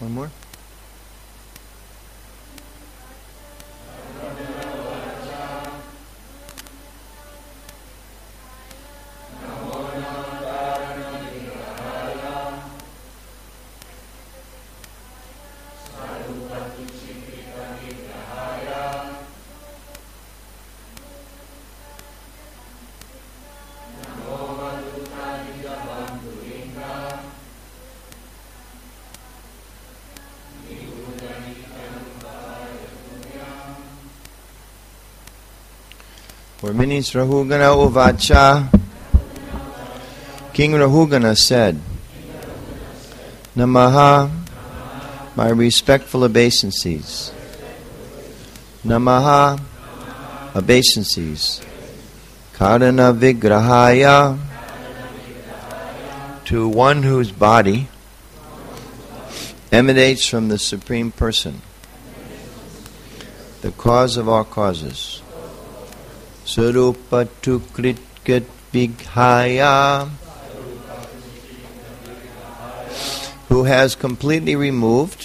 One more. Minis Rahugana Uvacha. King Rahugana said, Namaha, my respectful obeisances. Namaha, obeisances. Karana Vigrahaya, to one whose body emanates from the Supreme Person, the cause of all causes. Surupatu Kritkat Vighaya, who has completely removed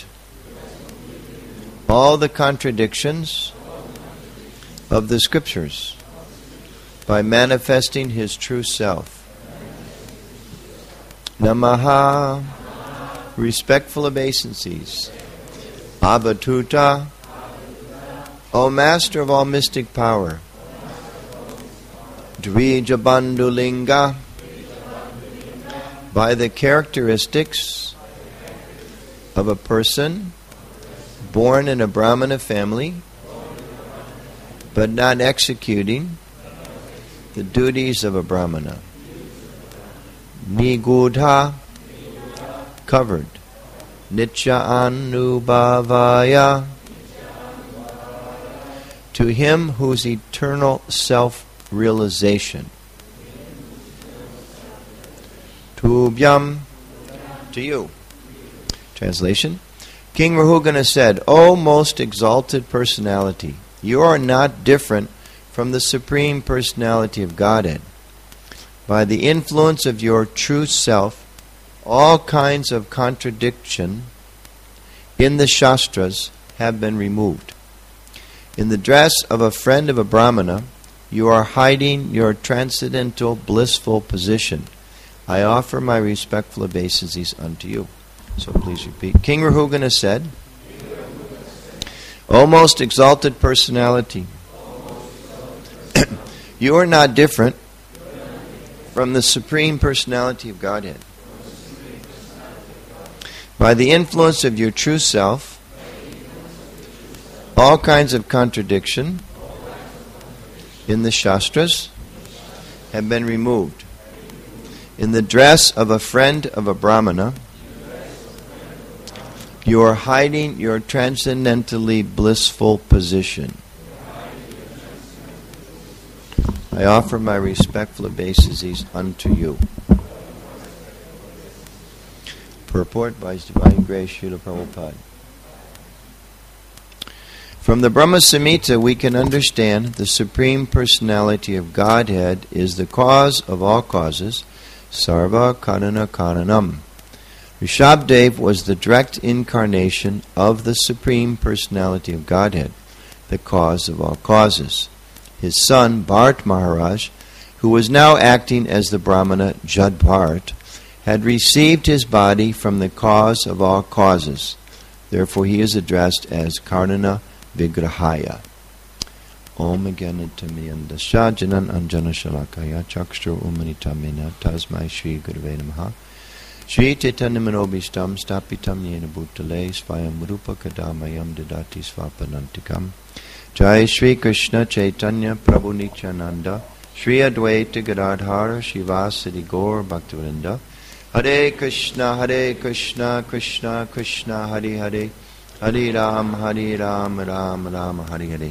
all the contradictions of the scriptures by manifesting his true self. Namaha, respectful obeisances. Avatuta, O Master of all mystic power. Dvijabandhulinga, by the characteristics of a person born in a Brahmana family but not executing the duties of a Brahmana. Nigudha, covered. Nitya Anubhavaya, to him whose eternal self-realization. Tubhyam, to you. Translation. King Rahugana said, O most exalted personality, you are not different from the Supreme Personality of Godhead. By the influence of your true self, all kinds of contradiction in the Shastras have been removed. In the dress of a friend of a Brahmana, you are hiding your transcendental blissful position. I offer my respectful obeisances unto you. So please repeat. King Rahugana said, O most exalted personality, you are not different from the Supreme Personality of Godhead. By the influence of your true self, all kinds of contradiction in the Shastras have been removed. In the dress of a friend of a Brahmana, you are hiding your transcendentally blissful position. I offer my respectful obeisances unto you. Purport by His Divine Grace Srila Prabhupada. From the Brahma Samhita we can understand the Supreme Personality of Godhead is the cause of all causes, Sarva Karana Karanam. Rishabdev was the direct incarnation of the Supreme Personality of Godhead, the cause of all causes. His son, Bharat Maharaj, who was now acting as the Brahmana Jad Bharat, had received his body from the cause of all causes. Therefore he is addressed as Karana Vigrahaya. Om Agyanitamianda Shajanan Anjana Shalakaya Chakshra Umanitamena Tasmai Shri Gurave Namaha Shri Chaitanya-manobhishtam Stapitam Yena Bhutale Svayam Rupa Kadamayam Dadati Svapanantikam. Jai Shri Krishna Chaitanya Prabhu Nityananda Shri Advaita Gadadhara Shivasadi Gaur Bhaktivinoda. Hare Krishna Krishna Krishna Hare Hare Hare Ram Ram Ram Hare Hare.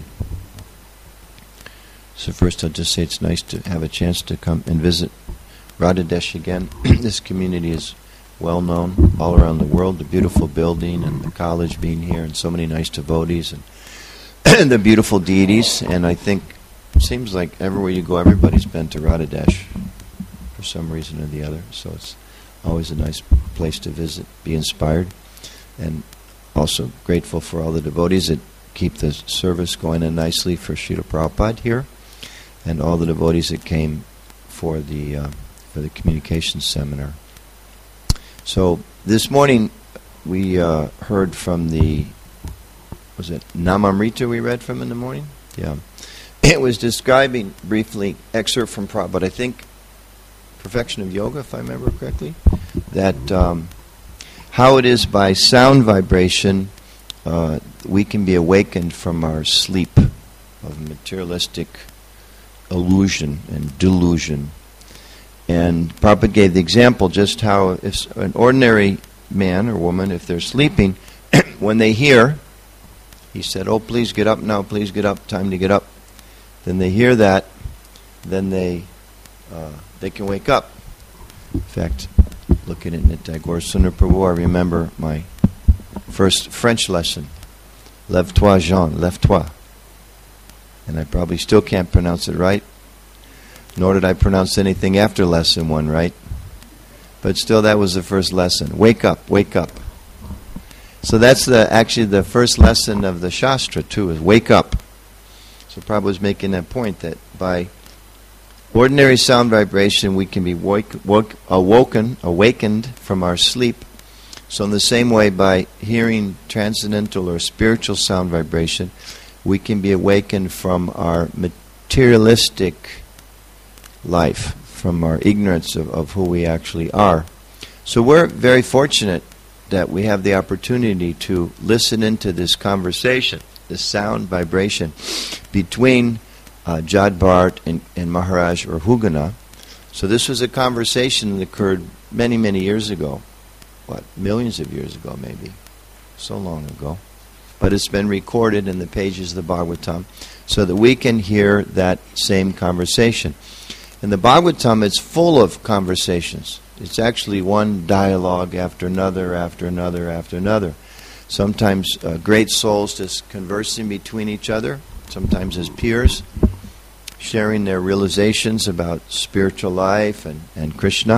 So first I'll just say it's nice to have a chance to come and visit Radhadesh again. This community is well known all around the world. The beautiful building and the college being here and so many nice devotees and the beautiful deities. And I think it seems like everywhere you go everybody's been to Radhadesh for some reason or the other. So it's always a nice place to visit, be inspired. And also grateful for all the devotees that keep the service going in nicely for Srila Prabhupada here, and all the devotees that came for the communications seminar. So this morning we heard from was it Namamrita we read from in the morning? Yeah. It was describing briefly, excerpt from Prabhupada, I think Perfection of Yoga, if I remember correctly, that how it is by sound vibration we can be awakened from our sleep of materialistic illusion and delusion. And Prabhupada gave the example just how if an ordinary man or woman, if they're sleeping, when they hear, he said, "Oh, please get up now, please get up, time to get up." Then they hear that, then they can wake up. In fact, looking at Nitai Gaur Sundar Prabhu, I remember my first French lesson, Lève-toi Jean, lève-toi. And I probably still can't pronounce it right, nor did I pronounce anything after lesson 1 right. But still, that was the first lesson. Wake up, wake up. So that's actually the first lesson of the Shastra too, is wake up. So Prabhupada was making that point that by ordinary sound vibration we can be awakened from our sleep. So in the same way, by hearing transcendental or spiritual sound vibration, we can be awakened from our materialistic life, from our ignorance of who we actually are. So we're very fortunate that we have the opportunity to listen into this conversation, this sound vibration between Jad Bharat and Maharaj Rahugana. So this was a conversation that occurred many, many years ago. Millions of years ago maybe. So long ago. But it's been recorded in the pages of the Bhagavatam so that we can hear that same conversation. And the Bhagavatam is full of conversations. It's actually one dialogue after another, after another, after another. Sometimes great souls just conversing between each other, sometimes as peers, sharing their realizations about spiritual life and Krishna,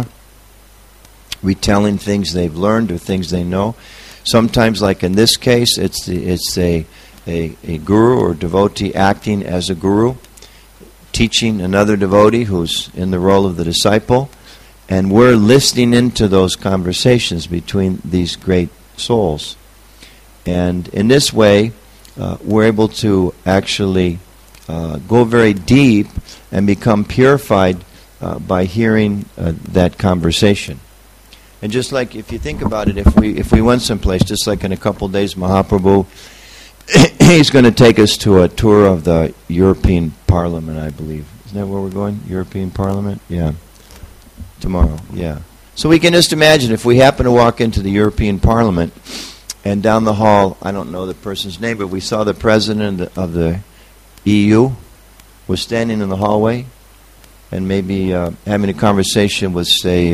retelling things they've learned or things they know. Sometimes, like in this case, it's a guru or devotee acting as a guru, teaching another devotee who's in the role of the disciple, and we're listening into those conversations between these great souls. And in this way, we're able to actually go very deep and become purified by hearing that conversation. And just like, if you think about it, if we went someplace, just like in a couple days, Mahaprabhu, he's going to take us to a tour of the European Parliament, I believe. Isn't that where we're going? European Parliament? Yeah. Tomorrow, yeah. So we can just imagine if we happen to walk into the European Parliament and down the hall, I don't know the person's name, but we saw the president of the EU was standing in the hallway and maybe having a conversation with, say,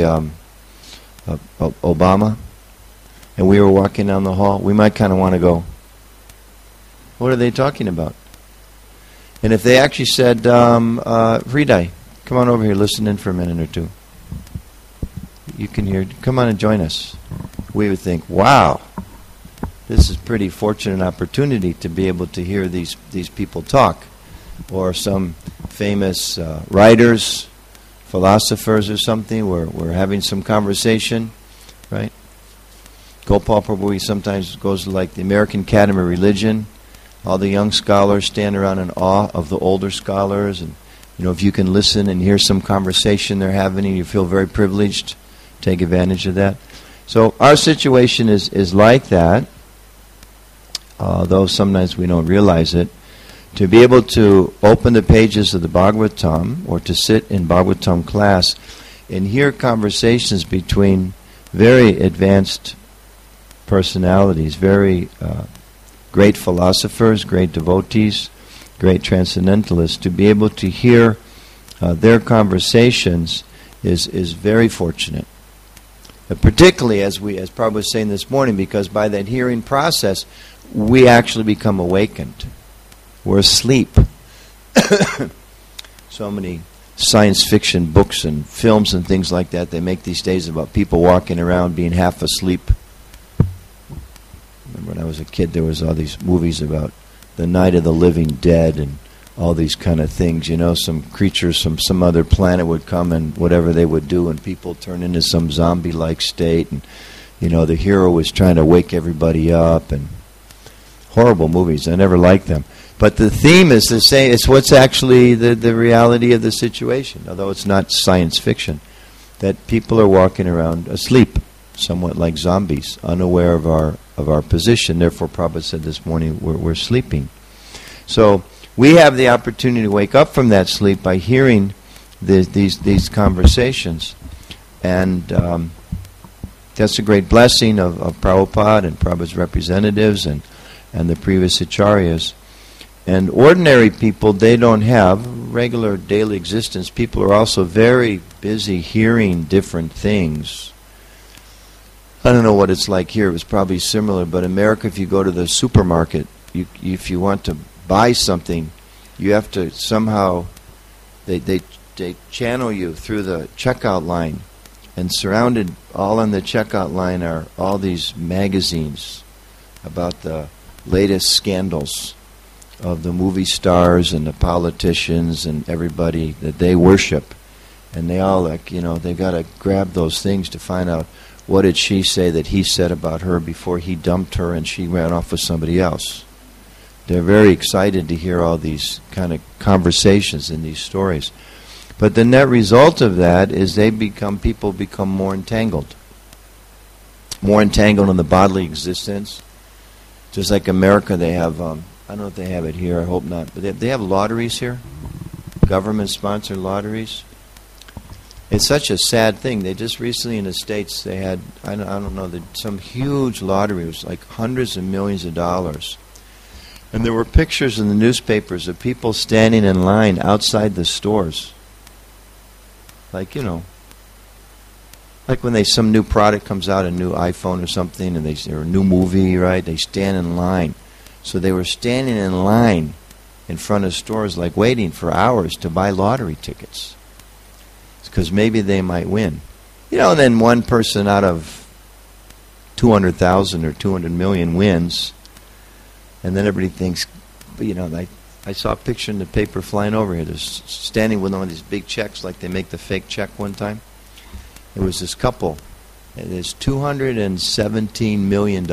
Obama, and we were walking down the hall, we might kind of want to go, what are they talking about? And if they actually said, Hriday, come on over here, listen in for a minute or two. You can hear, come on and join us. We would think, wow, this is a pretty fortunate opportunity to be able to hear these people talk. Or some famous writers, philosophers or something, we're having some conversation, right? Gopal Prabhu sometimes goes to like the American Academy of Religion. All the young scholars stand around in awe of the older scholars, and if you can listen and hear some conversation they're having, you feel very privileged. Take advantage of that. So our situation is like that, though sometimes we don't realize it. To be able to open the pages of the Bhagavatam or to sit in Bhagavatam class and hear conversations between very advanced personalities, very great philosophers, great devotees, great transcendentalists, to be able to hear their conversations is very fortunate. Particularly as Prabhupada was saying this morning, because by that hearing process, we actually become awakened. We're asleep. So many science fiction books and films and things like that they make these days about people walking around being half asleep. Remember when I was a kid, there was all these movies about the Night of the Living Dead and all these kind of things. You know, some creatures from some other planet would come and whatever they would do, and people turn into some zombie-like state. And, you know, the hero was trying to wake everybody up. And horrible movies. I never liked them. But the theme is the same. It's what's actually the reality of the situation, although it's not science fiction, that people are walking around asleep, somewhat like zombies, unaware of our position. Therefore, Prabhupada said this morning, we're sleeping. So we have the opportunity to wake up from that sleep by hearing these conversations. And that's a great blessing of Prabhupada and Prabhupada's representatives and the previous acharyas. And ordinary people, they don't have regular daily existence. People are also very busy hearing different things. I don't know what it's like here. It was probably similar, but in America, if you go to the supermarket, if you want to buy something, you have to somehow, they channel you through the checkout line, and surrounded all on the checkout line are all these magazines about the latest scandals of the movie stars and the politicians and everybody that they worship. And they all, like, you know, they've got to grab those things to find out what did she say that he said about her before he dumped her and she ran off with somebody else. They're very excited to hear all these kind of conversations and these stories. But the net result of that is people become more entangled. More entangled in the bodily existence. Just like America, they have, I don't know if they have it here, I hope not, but they have lotteries here, government-sponsored lotteries. It's such a sad thing. They just recently in the States, they had, I don't know, some huge lottery. It was like hundreds of millions of dollars. And there were pictures in the newspapers of people standing in line outside the stores. Like, you know, like when some new product comes out, a new iPhone or something, and or a new movie, right? They stand in line. So they were standing in line in front of stores, like waiting for hours to buy lottery tickets, because maybe they might win. You know, and then one person out of 200,000 or 200 million wins, and then everybody thinks, you know, I saw a picture in the paper flying over here. They're standing with one of these big checks, like they make the fake check one time. It was this couple, and it's $217 million.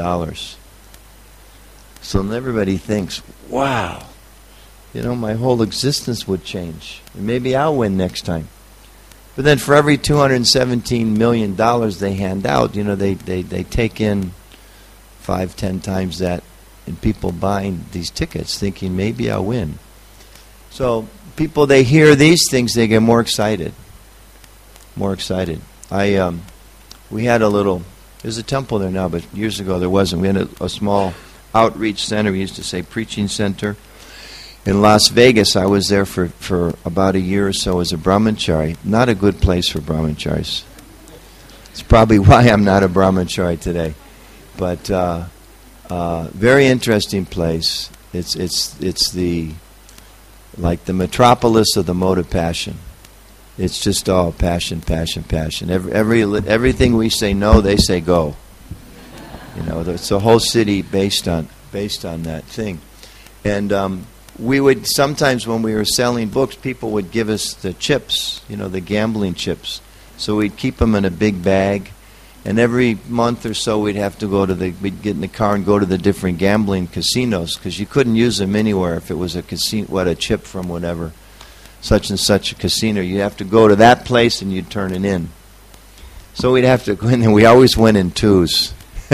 So everybody thinks, wow, you know, my whole existence would change. And maybe I'll win next time. But then for every $217 million they hand out, you know, they take in 5-10 times that, and people buying these tickets thinking maybe I'll win. So people, they hear these things, they get more excited. More excited. We had there's a temple there now, but years ago there wasn't. We had a small outreach center. We used to say preaching center. In Las Vegas, I was there for about a year or so as a brahmachari. Not a good place for brahmacharis. It's probably why I'm not a brahmachari today. But very interesting place. It's the metropolis of the mode of passion. It's just all passion, passion, passion. Everything we say no, they say go. You know, it's the whole city based on that thing. And we would sometimes, when we were selling books, people would give us the chips, you know, the gambling chips. So we'd keep them in a big bag, and every month or so we'd have to we'd get in the car and go to the different gambling casinos, because you couldn't use them anywhere if it was a chip from whatever, such and such a casino. You'd have to go to that place and you'd turn it in. So we'd have to go in, and we always went in twos.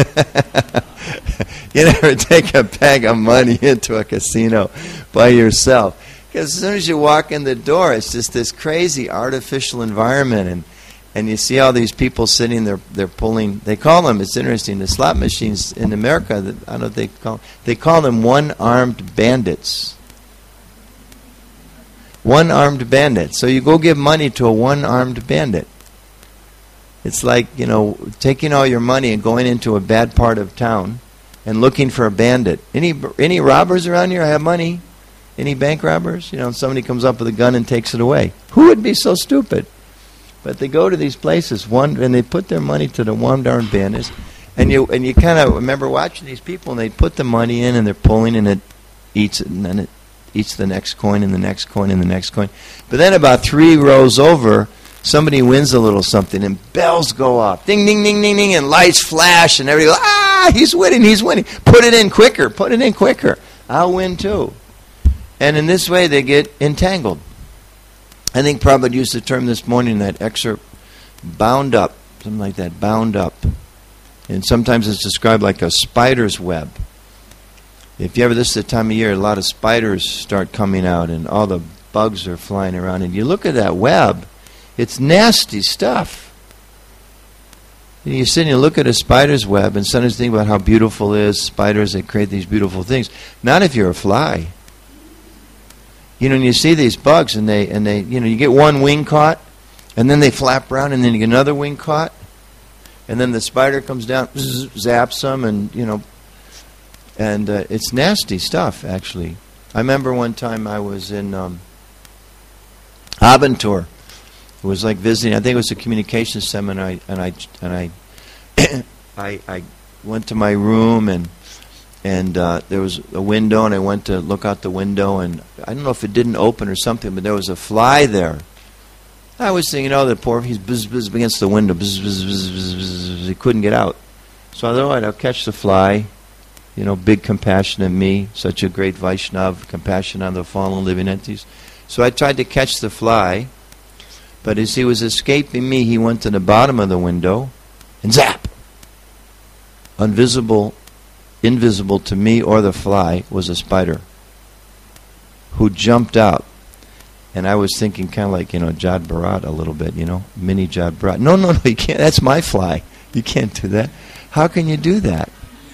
You never take a bag of money into a casino by yourself, because as soon as you walk in the door, it's just this crazy artificial environment, and you see all these people sitting there. They're pulling. They call them. It's interesting. The slot machines in America. I don't know. They call them one-armed bandits. One-armed bandit. So you go give money to a one-armed bandit. It's like, you know, taking all your money and going into a bad part of town and looking for a bandit. Any robbers around here have money? Any bank robbers? You know, somebody comes up with a gun and takes it away. Who would be so stupid? But they go to these places, and they put their money to the one-armed bandits, And you kind of remember watching these people, and they put the money in, and they're pulling, and it eats it, and then it eats the next coin, and the next coin, and the next coin. But then about 3 rows over, somebody wins a little something, and bells go off. Ding, ding, ding, ding, ding, and lights flash, and everybody goes, he's winning, he's winning. Put it in quicker, put it in quicker. I'll win too. And in this way, they get entangled. I think Prabhupada used the term this morning in that excerpt, bound up, something like that, bound up. And sometimes it's described like a spider's web. If you ever, this is the time of year, a lot of spiders start coming out and all the bugs are flying around. And you look at that web, it's nasty stuff. And you sit and you look at a spider's web and sometimes think about how beautiful it is. Spiders, they create these beautiful things. Not if you're a fly. You know, and you see these bugs and they you get one wing caught and then they flap around and then you get another wing caught. And then the spider comes down, zaps them, and it's nasty stuff, actually. I remember one time I was in Aventur. It was like visiting. I think it was a communications seminar, and I I went to my room, and there was a window, and I went to look out the window, and I don't know if it didn't open or something, but there was a fly there. I was thinking, the poor, he's buzz, buzz against the window, buzz, buzz, buzz, buzz, buzz, he couldn't get out. So I thought, all right, I'll catch the fly. Big compassion in me, such a great Vaishnav, compassion on the fallen living entities. So I tried to catch the fly, but as he was escaping me, he went to the bottom of the window, and zap! Invisible to me or the fly was a spider who jumped out. And I was thinking kind of like, Jad Bharat a little bit, mini Jad Bharat. No, you can't. That's my fly. You can't do that. How can you do that?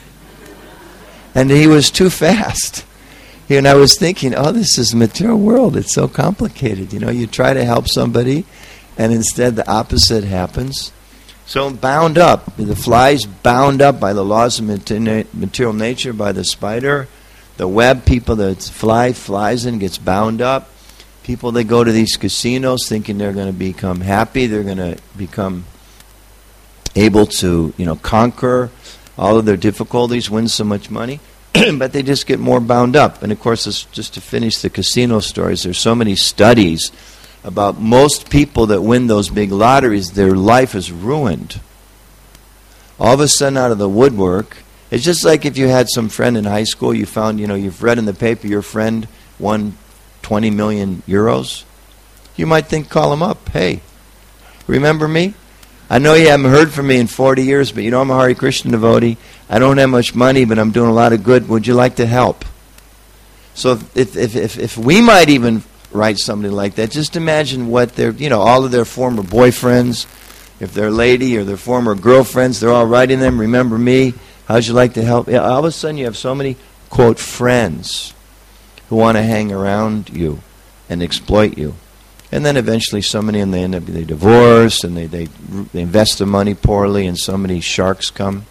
And he was too fast. And I was thinking, this is the material world. It's so complicated. You try to help somebody, and instead the opposite happens. So bound up. The fly's bound up by the laws of material nature, by the spider. The web, people, the fly flies in, gets bound up. People, they go to these casinos thinking they're going to become happy. They're going to become able to, conquer all of their difficulties, win so much money. But they just get more bound up. And of course, just to finish the casino stories, there's so many studies about most people that win those big lotteries, their life is ruined. All of a sudden, out of the woodwork, it's just like if you had some friend in high school, you found, you've read in the paper your friend won 20 million euros. You might call him up. Hey, remember me? I know you haven't heard from me in 40 years, but I'm a Hare Krishna devotee. I don't have much money, but I'm doing a lot of good. Would you like to help? So if we might even write something like that, just imagine what their, all of their former boyfriends, if they're a lady or their former girlfriends, they're all writing them, remember me, how'd you like to help? Yeah, all of a sudden you have so many, quote, friends who want to hang around you and exploit you. And then eventually so many of them, they divorce and they invest the money poorly and so many sharks come.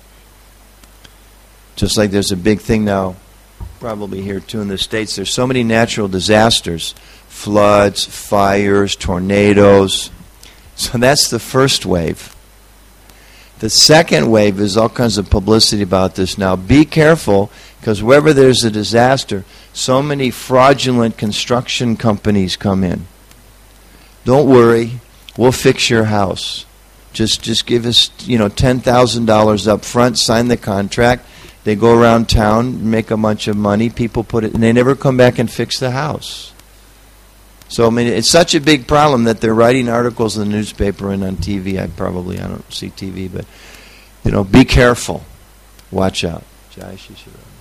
Just like there's a big thing now, probably here too in the States, there's so many natural disasters, floods, fires, tornadoes. So that's the first wave. The second wave is all kinds of publicity about this now. Be careful, because wherever there's a disaster, so many fraudulent construction companies come in. Don't worry, we'll fix your house. Just give us, $10,000 up front, sign the contract. They go around town, make a bunch of money, people put it, and they never come back and fix the house. So, it's such a big problem that they're writing articles in the newspaper and on TV. I don't see TV, but, be careful. Watch out. Jai Shri Shri Ram.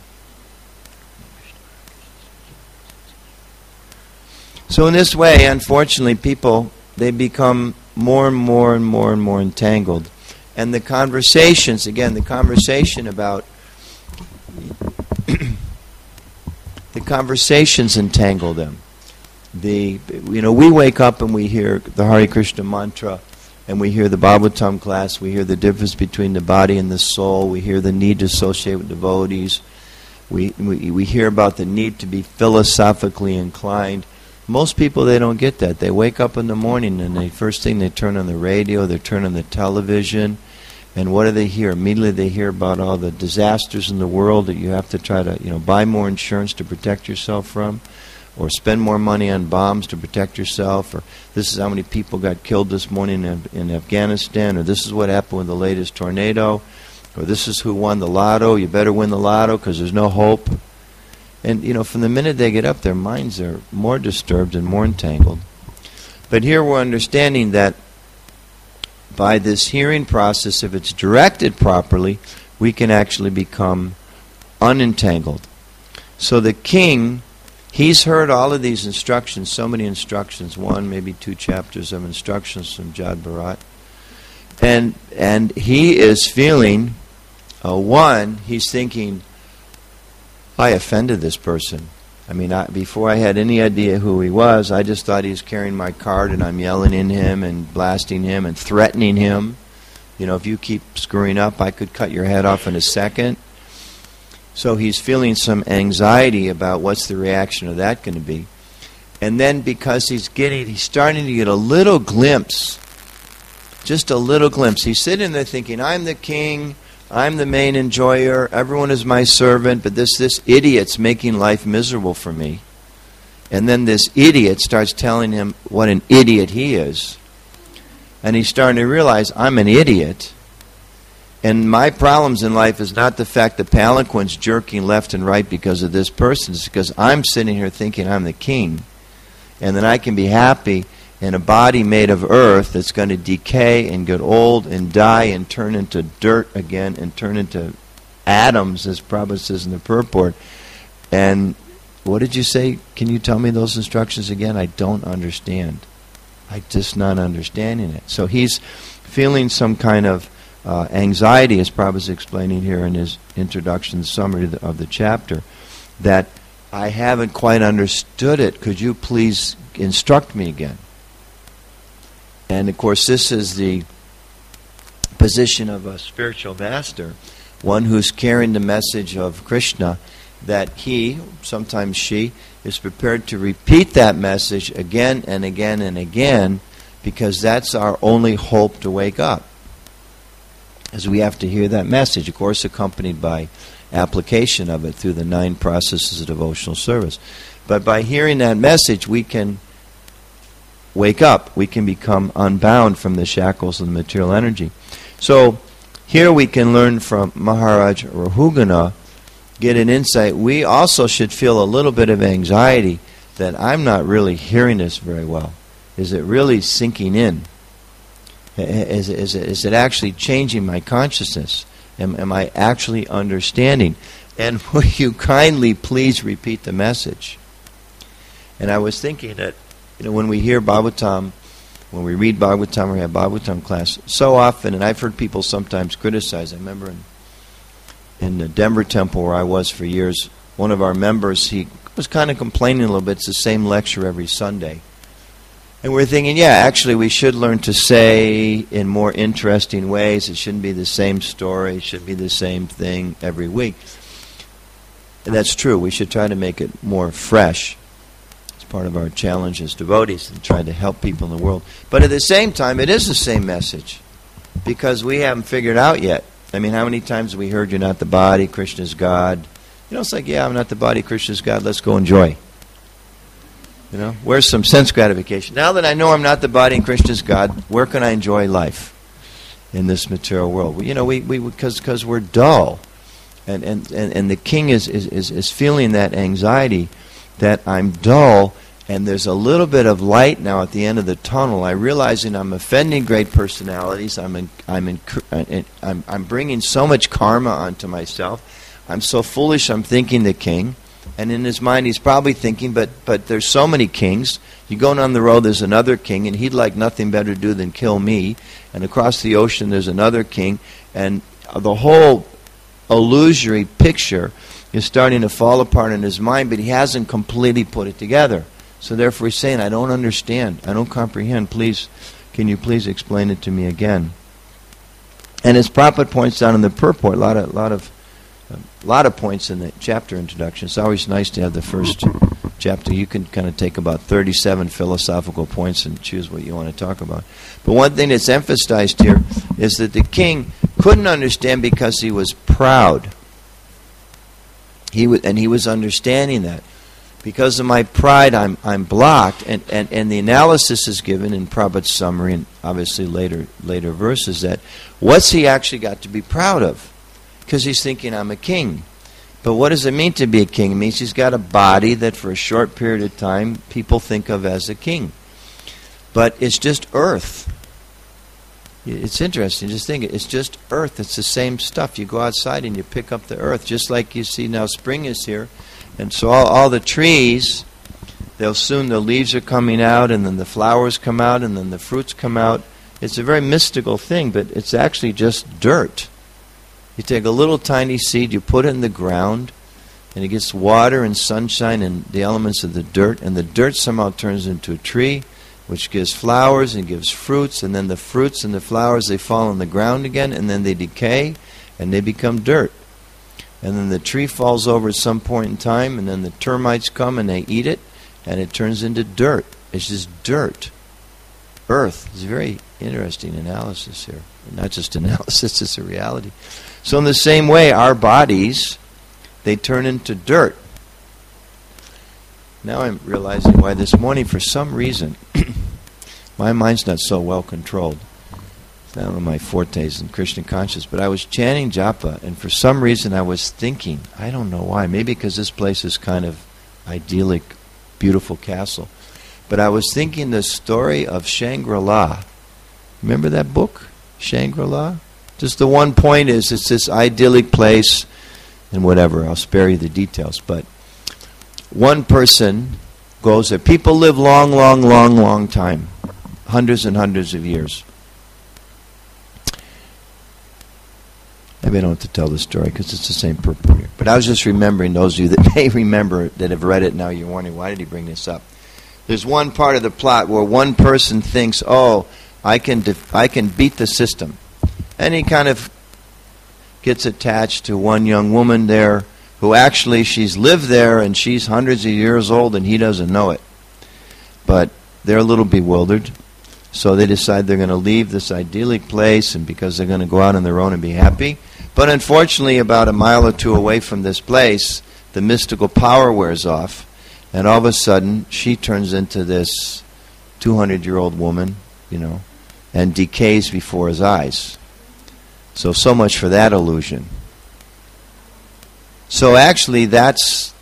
So in this way, unfortunately, people, they become more and more and more and more entangled. And the conversations, again, the conversation about the conversations entangle them. We wake up and we hear the Hare Krishna mantra, and we hear the Bhagavatam class, we hear the difference between the body and the soul, we hear the need to associate with devotees, we hear about the need to be philosophically inclined. Most people, they don't get that. They wake up in the morning and first thing they turn on the radio, they turn on the television, And what do they hear? Immediately they hear about all the disasters in the world that you have to try to, buy more insurance to protect yourself from, or spend more money on bombs to protect yourself, or this is how many people got killed this morning in Afghanistan, or this is what happened with the latest tornado, or this is who won the lotto. You better win the lotto because there's no hope. And, from the minute they get up, their minds are more disturbed and more entangled. But here we're understanding that by this hearing process, if it's directed properly, we can actually become unentangled. So the king, he's heard all of these instructions, so many instructions, 1, maybe 2 chapters of instructions from Jad Bharat. And he is feeling, he's thinking, I offended this person. I mean, before I had any idea who he was, I just thought he was carrying my card, and I'm yelling in him and blasting him and threatening him. If you keep screwing up, I could cut your head off in a second. So he's feeling some anxiety about what's the reaction of that going to be. And then because he's starting to get a little glimpse, just a little glimpse. He's sitting there thinking, I'm the king, I'm the main enjoyer, everyone is my servant, but this idiot's making life miserable for me. And then this idiot starts telling him what an idiot he is. And he's starting to realize, I'm an idiot. And my problems in life is not the fact that palanquin's jerking left and right because of this person. It's because I'm sitting here thinking I'm the king. And then I can be happy in a body made of earth that's going to decay and get old and die and turn into dirt again and turn into atoms, as Prabhupada says in the purport. And what did you say? Can you tell me those instructions again? I don't understand. I'm just not understanding it. So he's feeling some kind of anxiety, as Prabhupada's explaining here in his introduction summary of the chapter, that I haven't quite understood it. Could you please instruct me again? And of course, this is the position of a spiritual master, one who's carrying the message of Krishna, that he, sometimes she, is prepared to repeat that message again and again and again, because that's our only hope to wake up. As we have to hear that message, of course, accompanied by application of it through the 9 processes of devotional service. But by hearing that message, we can wake up. We can become unbound from the shackles of the material energy. So here we can learn from Maharaj Rahugana, get an insight. We also should feel a little bit of anxiety that I'm not really hearing this very well. Is it really sinking in? Is it actually changing my consciousness? Am I actually understanding? And will you kindly please repeat the message? And I was thinking that, when we hear Bhagavatam, when we read Bhagavatam or have Bhagavatam class, so often, and I've heard people sometimes criticize, I remember in the Denver temple where I was for years, one of our members, he was kind of complaining a little bit. It's the same lecture every Sunday. And we're thinking, actually we should learn to say in more interesting ways. It shouldn't be the same story. It should be the same thing every week. And that's true. We should try to make it more fresh. It's part of our challenge as devotees to try to help people in the world. But at the same time, it is the same message, because we haven't figured out yet. I mean, how many times have we heard you're not the body, Krishna's God? It's like, I'm not the body, Krishna's God, let's go enjoy. Where's some sense gratification? Now that I know I'm not the body and Krishna's God, where can I enjoy life in this material world? Because we're dull. And the king is feeling that anxiety that I'm dull, and there's a little bit of light now at the end of the tunnel. I'm realizing I'm offending great personalities. I'm bringing so much karma onto myself. I'm so foolish, I'm thinking the king. And in his mind, he's probably thinking, but there's so many kings. You go down the road, there's another king, and he'd like nothing better to do than kill me. And across the ocean, there's another king. And the whole illusory picture is starting to fall apart in his mind, but he hasn't completely put it together. So therefore he's saying, I don't understand. I don't comprehend. Please, can you please explain it to me again? And as Prabhupada points out in the purport, a lot of points in the chapter introduction. It's always nice to have the first chapter. You can kind of take about 37 philosophical points and choose what you want to talk about. But one thing that's emphasized here is that the king couldn't understand because he was proud. He was understanding that. Because of my pride, I'm blocked, and the analysis is given in Prabhupada's summary, and obviously later verses, that what's he actually got to be proud of? Because he's thinking, I'm a king. But what does it mean to be a king? It means he's got a body that for a short period of time people think of as a king. But it's just earth. It's interesting. Just think, it's just earth. It's the same stuff. You go outside and you pick up the earth, just like you see now spring is here. And so all the trees, the leaves are coming out, and then the flowers come out, and then the fruits come out. It's a very mystical thing, but it's actually just dirt. You take a little tiny seed, you put it in the ground, and it gets water and sunshine and the elements of the dirt, and the dirt somehow turns into a tree, which gives flowers and gives fruits, and then the fruits and the flowers, they fall on the ground again, and then they decay, and they become dirt. And then the tree falls over at some point in time, and then the termites come and they eat it, and it turns into dirt. It's just dirt. Earth. It's a very interesting analysis here. Not just analysis, it's a reality. So in the same way, our bodies, they turn into dirt. Now I'm realizing why this morning, for some reason, my mind's not so well controlled. It's not one of my fortes in Krishna consciousness, but I was chanting japa, and for some reason I was thinking, I don't know why, maybe because this place is kind of idyllic, beautiful castle, but I was thinking the story of Shangri-La. Remember that book, Shangri-La? Just the one point is, it's this idyllic place, and whatever, I'll spare you the details, but one person goes there. People live long time, hundreds and hundreds of years. Maybe I don't have to tell the story because it's the same purport here. But I was just remembering, those of you that may remember it, that have read it now, you're wondering, why did he bring this up? There's one part of the plot where one person thinks, oh, I can beat the system. And he kind of gets attached to one young woman there who actually, she's lived there and she's hundreds of years old and he doesn't know it. But they're a little bewildered. So they decide they're going to leave this idyllic place, and because they're going to go out on their own and be happy. But unfortunately, about a mile or two away from this place, the mystical power wears off, and all of a sudden, she turns into this 200-year-old woman, and decays before his eyes. So much for that illusion. So actually, that's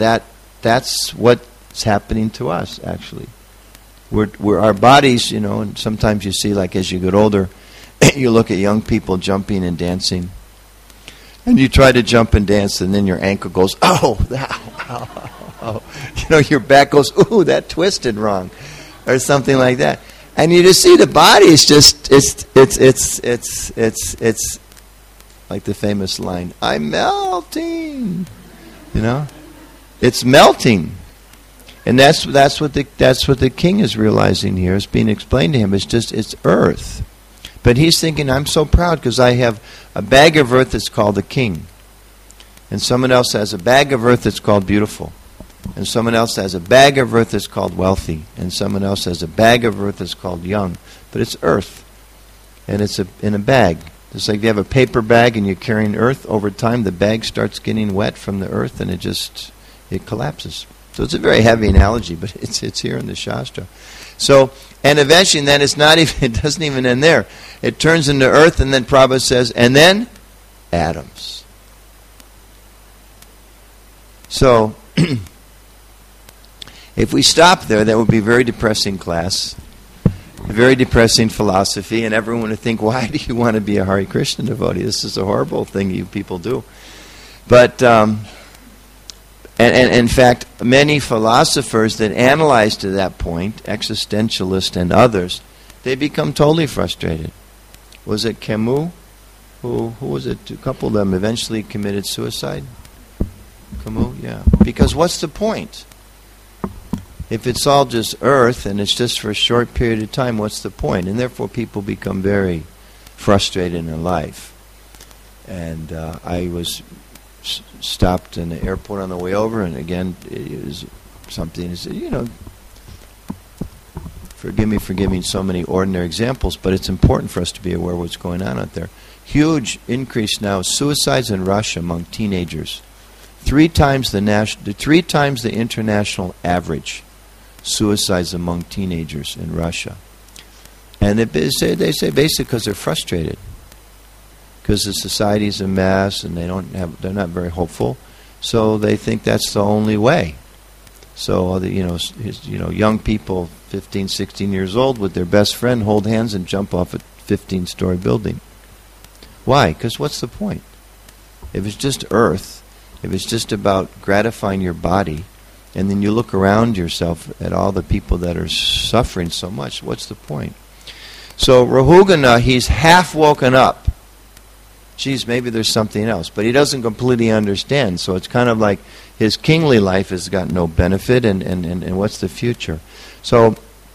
what's happening to us, actually. We're our bodies, and sometimes you see, like as you get older, you look at young people jumping and dancing, and you try to jump and dance, and then your ankle goes, oh, your back goes, ooh, that twisted wrong, or something like that, and you just see the body is just it's like the famous line, I'm melting, it's melting. And that's what the king is realizing here. It's being explained to him. It's earth. But he's thinking, I'm so proud because I have a bag of earth that's called the king. And someone else has a bag of earth that's called beautiful. And someone else has a bag of earth that's called wealthy. And someone else has a bag of earth that's called young. But it's earth. And it's in a bag. It's like you have a paper bag and you're carrying earth. Over time, the bag starts getting wet from the earth and it collapses. So it's a very heavy analogy, but it's here in the Shastra. So, and eventually, then it doesn't even end there. It turns into earth, and then Prabhupada says, and then atoms. So, if we stop there, that would be a very depressing class, a very depressing philosophy, and everyone would think, why do you want to be a Hare Krishna devotee? This is a horrible thing you people do. But And in fact, many philosophers that analyze to that point, existentialists and others, they become totally frustrated. Was it Camus? Who was it? A couple of them eventually committed suicide. Camus, yeah. Because what's the point? If it's all just earth and it's just for a short period of time, what's the point? And therefore people become very frustrated in their life. And I was stopped in the airport on the way over, and again, it was something, he said, forgive me for giving so many ordinary examples, but it's important for us to be aware of what's going on out there. huge increase now of suicides in Russia among teenagers. 3 times the international average suicides among teenagers in Russia. And they say basically because they're frustrated, because the society's a mess and they're not very hopeful, so they think that's the only way. So young people, 15, 16 years old, with their best friend, hold hands and jump off a 15-story building. Why? Because what's the point? If it's just earth, if it's just about gratifying your body, and then you look around yourself at all the people that are suffering so much, what's the point? So Rahugana, he's half woken up. Geez, maybe there's something else. But he doesn't completely understand. So it's kind of like his kingly life has got no benefit, and what's the future? So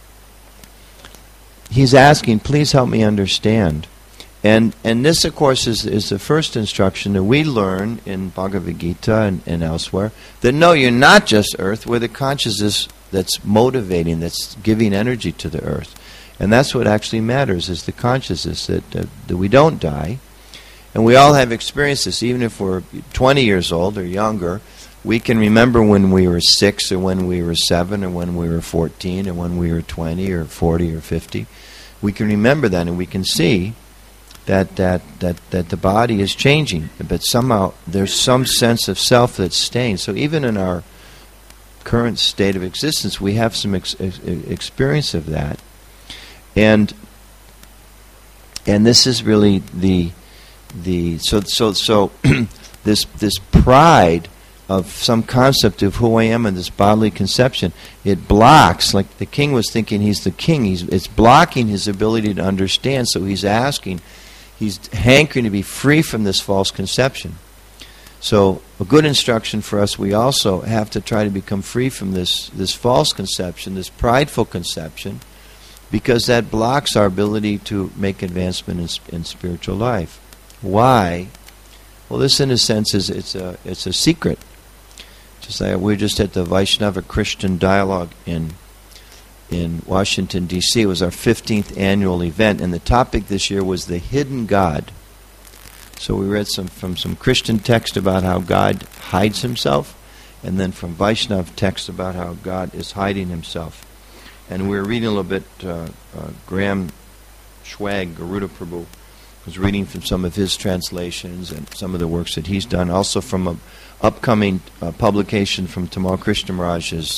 he's asking, please help me understand. And this, of course, is the first instruction that we learn in Bhagavad Gita and elsewhere, that no, you're not just earth, we're the consciousness that's motivating, that's giving energy to the earth. And that's what actually matters, is the consciousness that we don't die. And we all have experienced this, even if we're 20 years old or younger. We can remember when we were 6 or when we were 7 or when we were 14 or when we were 20 or 40 or 50. We can remember that, and we can see that the body is changing, but somehow there's some sense of self that's staying. So even in our current state of existence, we have some experience of that, and this is really so this pride of some concept of who I am in this bodily conception, it blocks, like the king was thinking he's the king, it's blocking his ability to understand, so he's hankering to be free from this false conception. So a good instruction for us, we also have to try to become free from this false conception, this prideful conception, because that blocks our ability to make advancement in spiritual life. Why? Well, this in a sense is it's a secret. Just like we were just at the Vaishnava Christian Dialogue in Washington, D.C. It was our 15th annual event, and the topic this year was the hidden God. So we read from some Christian text about how God hides himself, and then from Vaishnava text about how God is hiding himself. And we were reading a little bit, Graham Schwag, Garuda Prabhu, was reading from some of his translations and some of the works that he's done, also from an upcoming publication from Tamal Krishna Maharaj's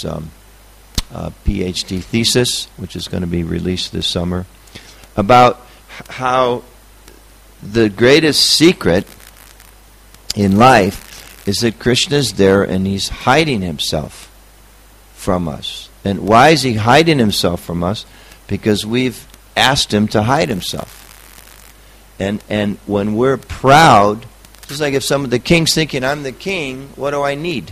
PhD thesis, which is going to be released this summer, about how the greatest secret in life is that Krishna is there and he's hiding himself from us. And why is he hiding himself from us? Because we've asked him to hide himself. And when we're proud, just like if the king's thinking, I'm the king, what do I need?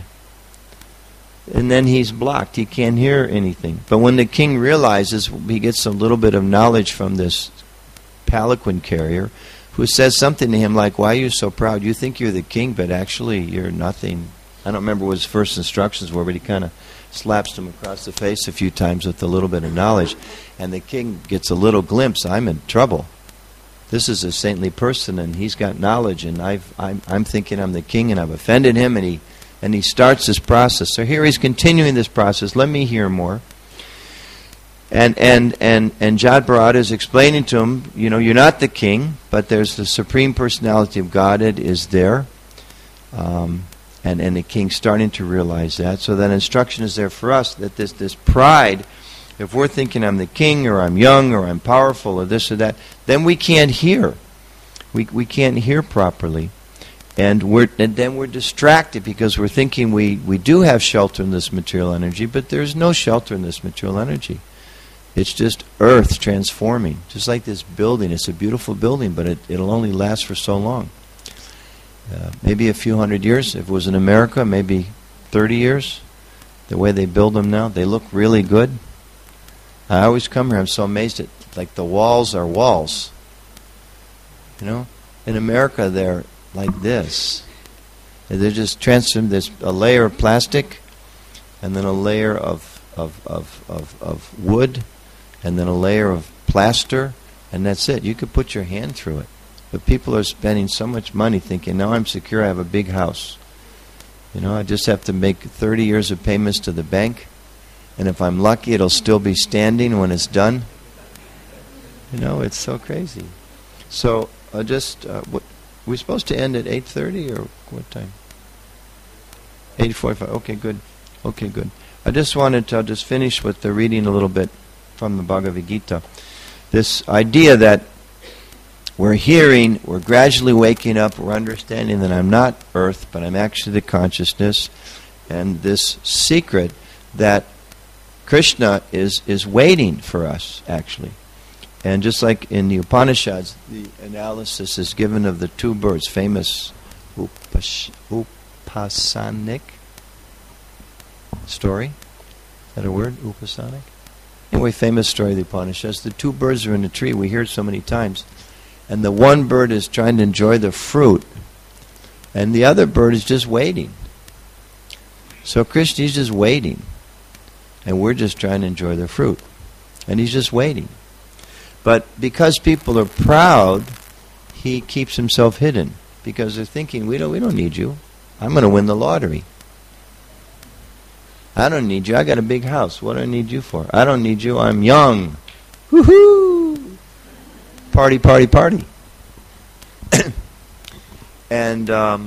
And then he's blocked. He can't hear anything. But when the king realizes, he gets a little bit of knowledge from this palanquin carrier who says something to him like, why are you so proud? You think you're the king, but actually you're nothing. I don't remember what his first instructions were, but he kind of slaps him across the face a few times with a little bit of knowledge. And the king gets a little glimpse. I'm in trouble. This is a saintly person, and he's got knowledge, and I'm thinking I'm the king, and I've offended him, and he starts this process. So here he's continuing this process. Let me hear more. And Jad Bharata is explaining to him, you're not the king, but there's the Supreme Personality of Godhead is there. And the king's starting to realize that. So that instruction is there for us, that this pride, if we're thinking I'm the king, or I'm young, or I'm powerful, or this or that, then we can't hear. We can't hear properly. And then we're distracted because we're thinking we do have shelter in this material energy, but there's no shelter in this material energy. It's just earth transforming. Just like this building. It's a beautiful building, but it'll only last for so long. Maybe a few hundred years. If it was in America, maybe 30 years. The way they build them now, they look really good. I always come here, I'm so amazed at, like, the walls are walls. In America, they're like this. They're just transformed. There's a layer of plastic, and then a layer of wood, and then a layer of plaster, and that's it. You could put your hand through it. But people are spending so much money thinking, now I'm secure, I have a big house. I just have to make 30 years of payments to the bank, and if I'm lucky, it'll still be standing when it's done. It's so crazy. So, we're supposed to end at 8:30 or what time? 8:45. Okay, good. I'll just finish with the reading a little bit from the Bhagavad Gita. This idea that we're gradually waking up, we're understanding that I'm not earth, but I'm actually the consciousness, and this secret that Krishna is waiting for us, actually. And just like in the Upanishads, the analysis is given of the two birds, famous Upasanic story. Is that a word? Upasanic? Anyway, famous story of the Upanishads. The two birds are in a tree. We hear it so many times. And the one bird is trying to enjoy the fruit, and the other bird is just waiting. So Krishna is just waiting, and we're just trying to enjoy the fruit. And he's just waiting. But because people are proud, he keeps himself hidden. Because they're thinking, we don't need you. I'm going to win the lottery. I don't need you. I got a big house. What do I need you for? I don't need you. I'm young. Woohoo! Party, party, party. And, but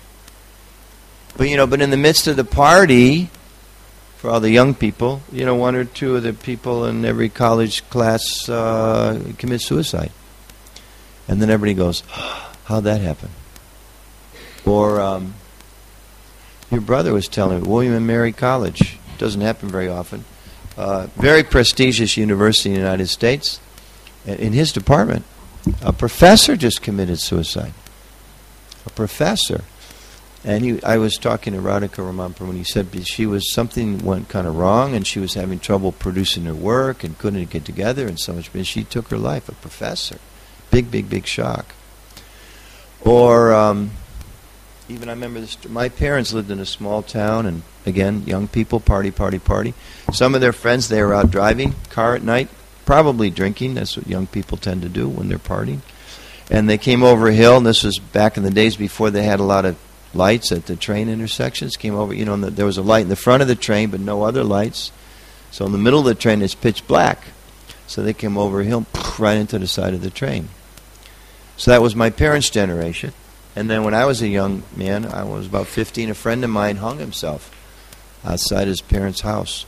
in the midst of the party, for all the young people, one or two of the people in every college class commit suicide. And then everybody goes, how'd that happen? Or your brother was telling me, William and Mary College. Doesn't happen very often. Very prestigious university in the United States. In his department, a professor just committed suicide. A professor. And I was talking to Radhika Ramanpur when he said something went kind of wrong, and she was having trouble producing her work and couldn't get together and so much. But she took her life. A professor. Big shock. Or even I remember this. My parents lived in a small town, and again, young people, party. Some of their friends, they were out driving car at night, probably drinking. That's what young people tend to do when they're partying. And they came over a hill, and this was back in the days before they had a lot of lights at the train intersections. Came over, and there was a light in the front of the train, but no other lights. So in the middle of the train, it's pitch black. So they came over a hill, right into the side of the train. So that was my parents' generation. And then when I was a young man, I was about 15, a friend of mine hung himself outside his parents' house.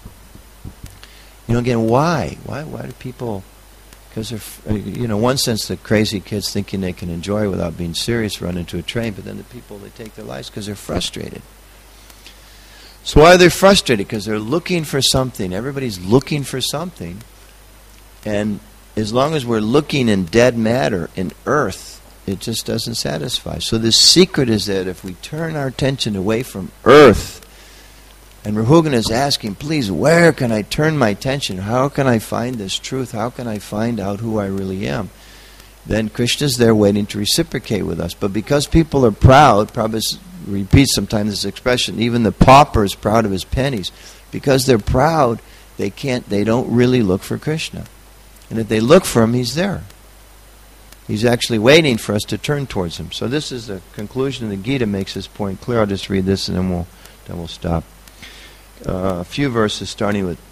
Again, why? Why do people... Because they're, in one sense, the crazy kids thinking they can enjoy without being serious run into a train, but then the people, they take their lives because they're frustrated. So why are they frustrated? Because they're looking for something. Everybody's looking for something. And as long as we're looking in dead matter, in earth, it just doesn't satisfy. So the secret is that if we turn our attention away from earth, and Rahugana is asking, please, where can I turn my attention? How can I find this truth? How can I find out who I really am? Then Krishna's there waiting to reciprocate with us. But because people are proud, Prabhupada repeats sometimes this expression, even the pauper is proud of his pennies. Because they're proud, they don't really look for Krishna. And if they look for him, he's there. He's actually waiting for us to turn towards him. So this is the conclusion of the Gita, makes this point clear. I'll just read this and then we'll stop. A few verses starting with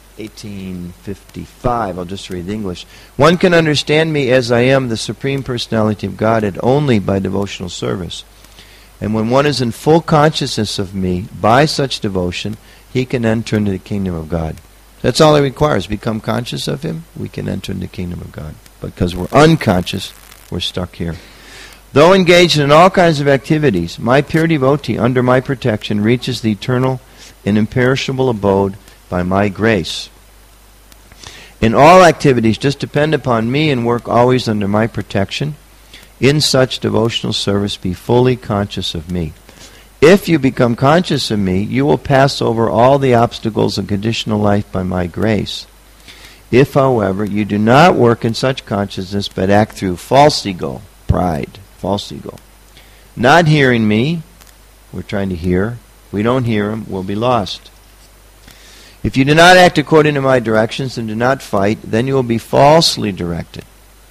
1855. I'll just read the English. One can understand me as I am, the Supreme Personality of Godhead, only by devotional service. And when one is in full consciousness of me, by such devotion, he can enter into the kingdom of God. That's all it requires. Become conscious of him, we can enter into the kingdom of God. Because we're unconscious, we're stuck here. Though engaged in all kinds of activities, my pure devotee, under my protection, reaches the eternal and imperishable abode by my grace. In all activities, just depend upon me and work always under my protection. In such devotional service, be fully conscious of me. If you become conscious of me, you will pass over all the obstacles of conditional life by my grace. If, however, you do not work in such consciousness, but act through false ego, pride, false ego, not hearing me, we're trying to hear, we don't hear him, we'll be lost. If you do not act according to my directions and do not fight, then you will be falsely directed.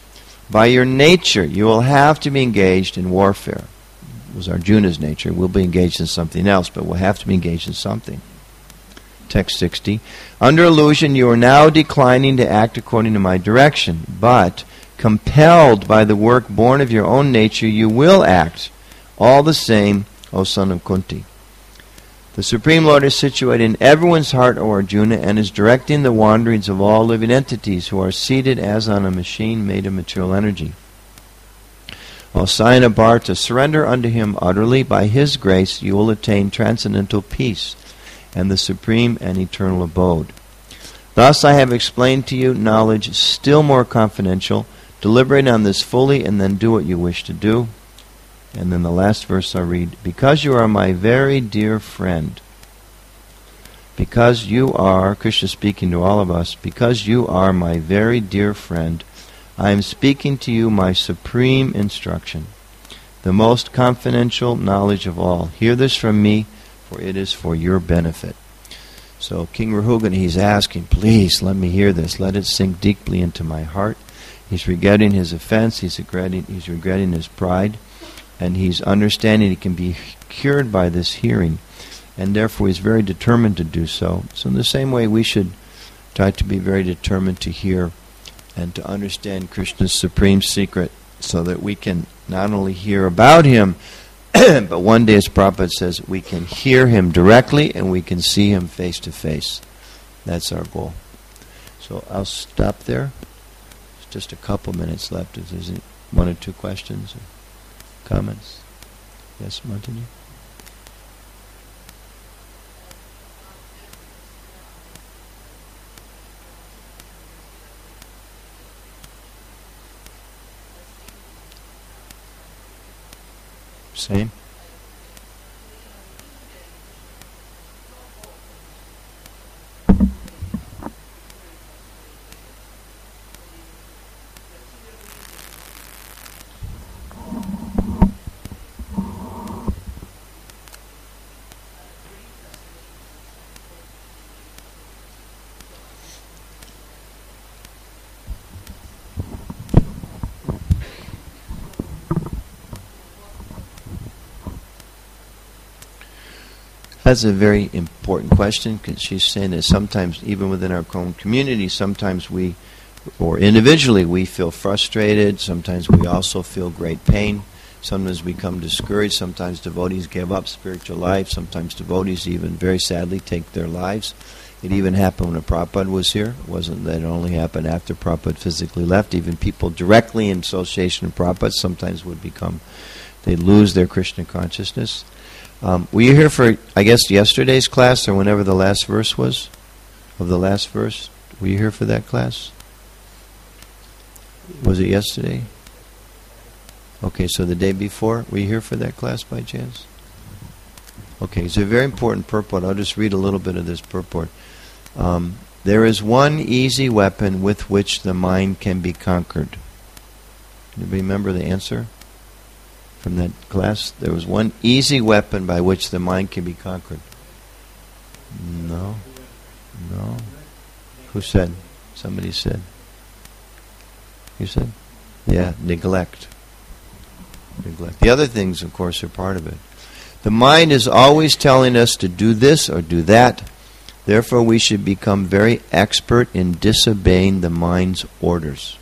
By your nature, you will have to be engaged in warfare. It was Arjuna's nature. We'll be engaged in something else, but we'll have to be engaged in something. Text 60. Under illusion, you are now declining to act according to my direction, but compelled by the work born of your own nature, you will act all the same, O son of Kunti. The Supreme Lord is situated in everyone's heart, O Arjuna, and is directing the wanderings of all living entities who are seated as on a machine made of material energy. O Sayana Bharta, surrender unto him utterly. By his grace you will attain transcendental peace and the supreme and eternal abode. Thus I have explained to you knowledge still more confidential. Deliberate on this fully and then do what you wish to do. And then the last verse I'll read. Because you are my very dear friend, because you are, Krishna speaking to all of us, because you are my very dear friend, I am speaking to you my supreme instruction, the most confidential knowledge of all. Hear this from me, for it is for your benefit. So King Rahugan, he's asking, please let me hear this. Let it sink deeply into my heart. He's regretting his offense. He's regretting his pride. And he's understanding he can be cured by this hearing. And therefore he's very determined to do so. So in the same way we should try to be very determined to hear and to understand Krishna's supreme secret so that we can not only hear about him, but one day, as Prabhupada says, we can hear him directly and we can see him face to face. That's our goal. So I'll stop there. There's just a couple minutes left. If there's one or two questions or comments. Yes, Martini? Same. That's a very important question, because she's saying that sometimes, even within our own community, sometimes we, or individually, we feel frustrated. Sometimes we also feel great pain. Sometimes we become discouraged. Sometimes devotees give up spiritual life. Sometimes devotees even very sadly take their lives. It even happened when Prabhupada was here. It wasn't that it only happened after Prabhupada physically left. Even people directly in association with Prabhupada sometimes would become, they lose their Krishna consciousness. Were you here for, I guess, yesterday's class or whenever the last verse was? Of the last verse? Were you here for that class? Was it yesterday? Okay, so the day before. Were you here for that class by chance? Okay, it's a very important purport. I'll just read a little bit of this purport. There is one easy weapon with which the mind can be conquered. Anybody remember the answer from that class? There was one easy weapon by which the mind can be conquered. No. Who said? Somebody said. You said? Yeah, neglect. The other things, of course, are part of it. The mind is always telling us to do this or do that. Therefore, we should become very expert in disobeying the mind's orders.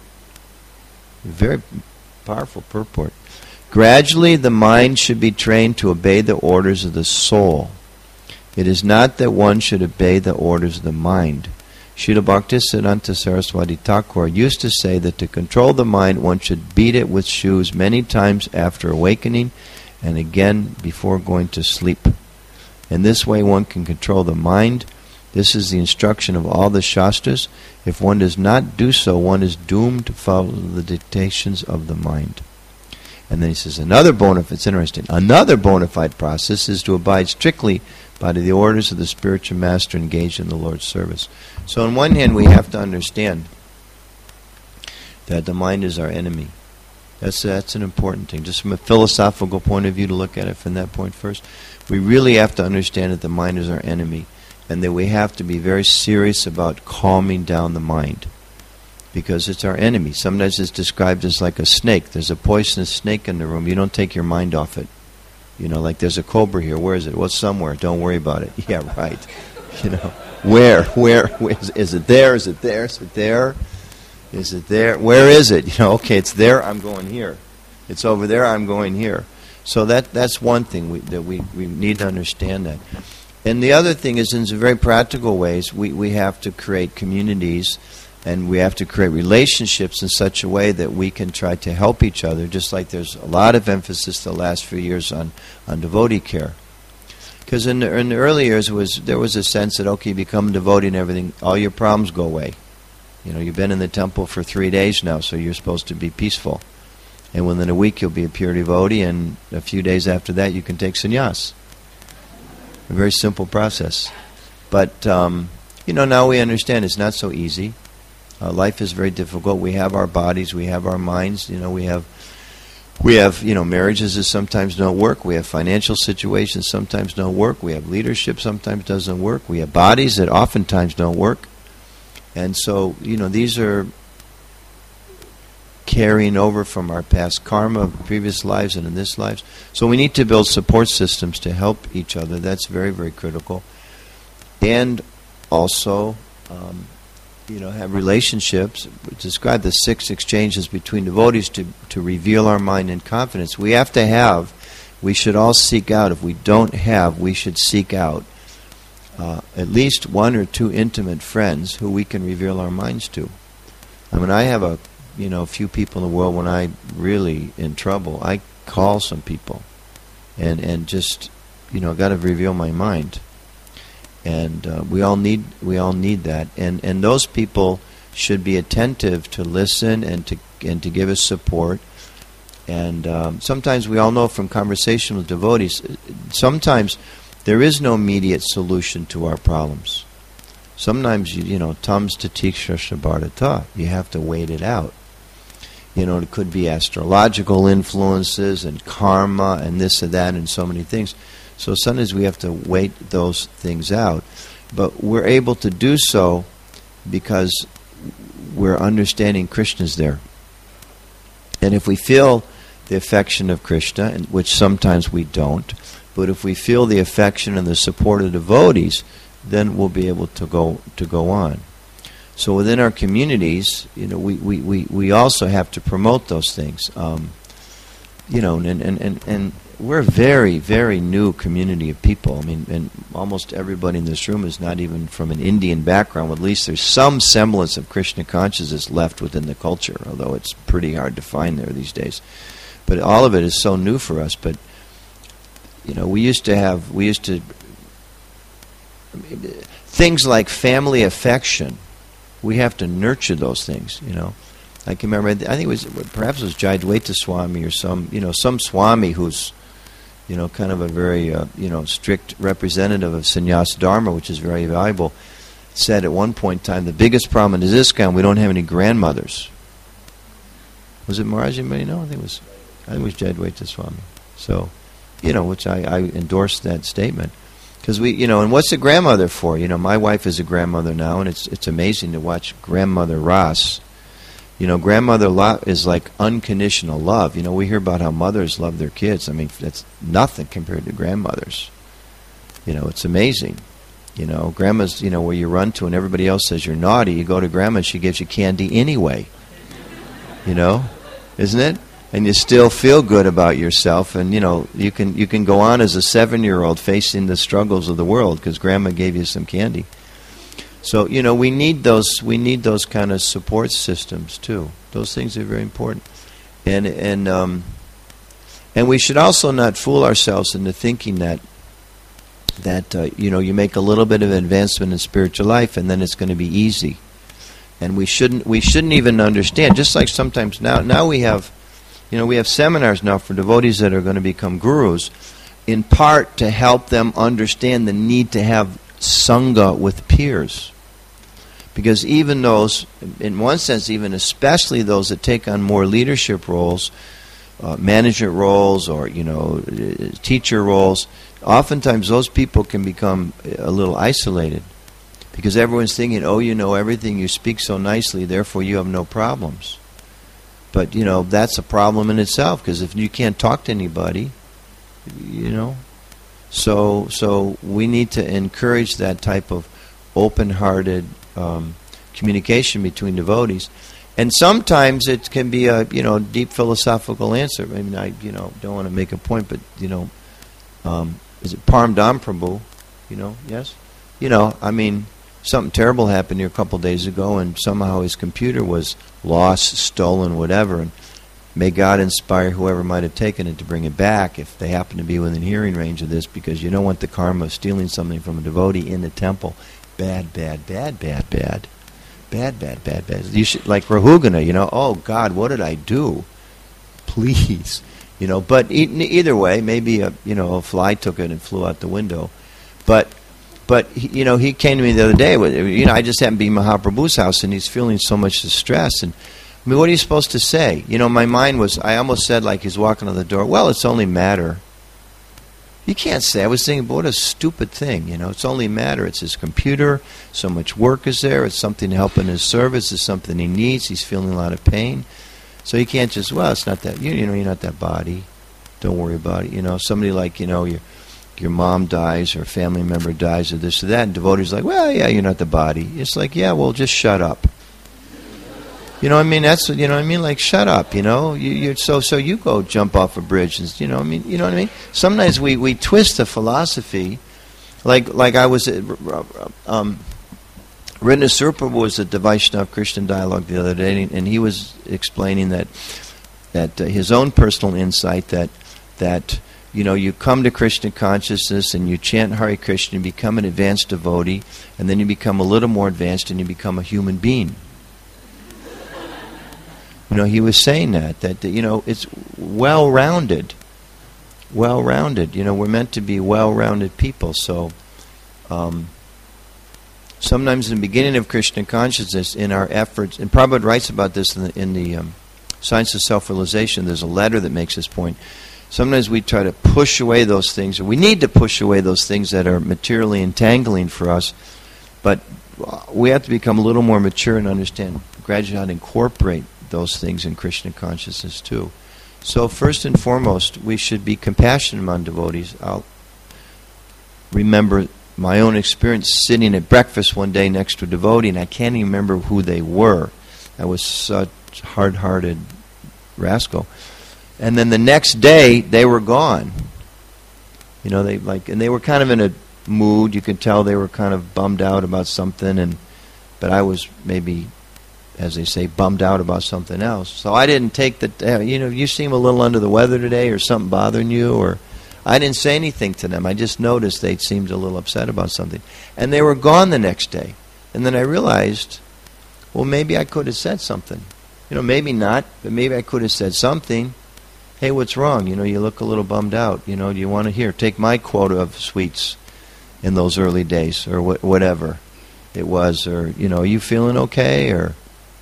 Very powerful purport. Gradually, the mind should be trained to obey the orders of the soul. It is not that one should obey the orders of the mind. Srila Bhaktisiddhanta Saraswati Thakur used to say that to control the mind, one should beat it with shoes many times after awakening and again before going to sleep. In this way, one can control the mind. This is the instruction of all the Shastras. If one does not do so, one is doomed to follow the dictations of the mind. And then he says, another bona fide process is to abide strictly by the orders of the spiritual master engaged in the Lord's service. So on one hand, we have to understand that the mind is our enemy. That's an important thing. Just from a philosophical point of view, to look at it from that point first, we really have to understand that the mind is our enemy, and that we have to be very serious about calming down the mind. because it's our enemy. Sometimes it's described as like a snake. There's a poisonous snake in the room. You don't take your mind off it. Like there's a cobra here. Where is it? Well, somewhere. Don't worry about it. Yeah, right. Where is it there? Is it there? Is it there? Is it there? Where is it? Okay, it's there. I'm going here. It's over there. I'm going here. So that's one thing we need to understand that. And the other thing is, in some very practical ways, we have to create communities, and we have to create relationships in such a way that we can try to help each other, just like there's a lot of emphasis the last few years on devotee care. Because in the early years, there was a sense that, okay, you become a devotee and everything, all your problems go away. You've been in the temple for 3 days now, so you're supposed to be peaceful. And within a week, you'll be a pure devotee, and a few days after that, you can take sannyas. A very simple process. But, now we understand it's not so easy. Life is very difficult. We have our bodies, we have our minds, we have marriages that sometimes don't work. We have financial situations sometimes don't work. We have leadership sometimes doesn't work. We have bodies that oftentimes don't work. And so, these are carrying over from our past karma of previous lives and in this lives. So we need to build support systems to help each other. That's very, very critical. And also, have relationships. Describe the 6 exchanges between devotees to reveal our mind and confidence. We should all seek out. If we don't have, we should seek out at least 1 or 2 intimate friends who we can reveal our minds to. I have a few people in the world when I'm really in trouble. I call some people and just, got to reveal my mind. And we all need that. And those people should be attentive to listen and to give us support. And sometimes we all know from conversation with devotees, sometimes there is no immediate solution to our problems. Sometimes, tams tatiksha shabardata, you have to wait it out. It could be astrological influences and karma and this and that and so many things. So sometimes we have to wait those things out. But we're able to do so because we're understanding Krishna's there. And if we feel the affection of Krishna, which sometimes we don't, but if we feel the affection and the support of devotees, then we'll be able to go on. So within our communities, we also have to promote those things. And we're a very, very new community of people. And almost everybody in this room is not even from an Indian background. At least there's some semblance of Krishna consciousness left within the culture, although it's pretty hard to find there these days. But all of it is so new for us. But things like family affection. We have to nurture those things, I can remember, I think perhaps it was Jayadvaita Swami or some Swami who's, kind of a very, strict representative of sannyas dharma, which is very valuable, said at one point in time, the biggest problem in ISKCON, we don't have any grandmothers. Was it Maharaj? Anybody know? I think it was Jayadvaita Swami. So, which I endorsed that statement. Because and what's a grandmother for? My wife is a grandmother now, and it's amazing to watch grandmother Ras. Grandmother love is like unconditional love. We hear about how mothers love their kids. That's nothing compared to grandmothers. It's amazing. Grandma's, where you run to and everybody else says you're naughty, you go to grandma and she gives you candy anyway. Isn't it? And you still feel good about yourself, and you can go on as a 7-year-old facing the struggles of the world because grandma gave you some candy. So we need those kind of support systems too. Those things are very important, and we should also not fool ourselves into thinking that you make a little bit of advancement in spiritual life and then it's going to be easy, and we shouldn't even understand. Just like sometimes now we have. We have seminars now for devotees that are going to become gurus, in part to help them understand the need to have sangha with peers. Because even those, in one sense, even especially those that take on more leadership roles, management roles, or teacher roles, oftentimes those people can become a little isolated. Because everyone's thinking, oh, you know everything, you speak so nicely, therefore you have no problems. But, that's a problem in itself, because if you can't talk to anybody, So we need to encourage that type of open-hearted communication between devotees. And sometimes it can be a, deep philosophical answer. I mean, I, don't want to make a point, but, is it Paramdam Prabhu? Yes? Something terrible happened here a couple days ago, and somehow his computer was lost, stolen, whatever, and may God inspire whoever might have taken it to bring it back if they happen to be within hearing range of this, because you don't want the karma of stealing something from a devotee in the temple. Bad, bad, bad, bad, bad. Bad, bad, bad, bad. You should, like Rahugana, oh God, what did I do? Please. But either way, maybe a fly took it and flew out the window. But he came to me the other day. I just happened to be in Mahaprabhu's house, and he's feeling so much distress. And I mean, what are you supposed to say? My mind was, I almost said, like he's walking on the door, well, it's only matter. You can't say. I was thinking, but what a stupid thing. It's only matter. It's his computer. So much work is there. It's something to help in his service. It's something he needs. He's feeling a lot of pain. So you can't just, well, it's not that, you're not that body. Don't worry about it. Somebody like, your mom dies or a family member dies or this or that, and devotee's like, well, yeah, you're not the body. It's like, yeah, well, just shut up. That's, like, shut up, so you go jump off a bridge, and, you know what I mean? Sometimes we twist the philosophy, like I was at, Rinda Surpa was at the Vaishnava Christian Dialogue the other day, and he was explaining that his own personal insight that you come to Krishna consciousness and you chant Hare Krishna, you become an advanced devotee, and then you become a little more advanced and you become a human being. He was saying that it's well-rounded. Well-rounded. We're meant to be well-rounded people. So sometimes in the beginning of Krishna consciousness, in our efforts, and Prabhupada writes about this in the Science of Self-Realization, there's a letter that makes this point. Sometimes we try to push away those things, or we need to push away those things that are materially entangling for us, but we have to become a little more mature and understand gradually how to incorporate those things in Krishna consciousness too. So first and foremost, we should be compassionate among devotees. I'll remember my own experience sitting at breakfast one day next to a devotee, and I can't even remember who they were. I was such a hard-hearted rascal. And then the next day, they were gone. And they were kind of in a mood. You could tell they were kind of bummed out about something, but I was maybe, as they say, bummed out about something else. So I didn't take you seem a little under the weather today, or something bothering you, or I didn't say anything to them. I just noticed they seemed a little upset about something. And they were gone the next day. And then I realized, well, maybe I could have said something. Maybe not, but maybe I could have said something. Hey, what's wrong? You look a little bummed out. Do you want to take my quota of sweets in those early days, or whatever it was, or, are you feeling okay, or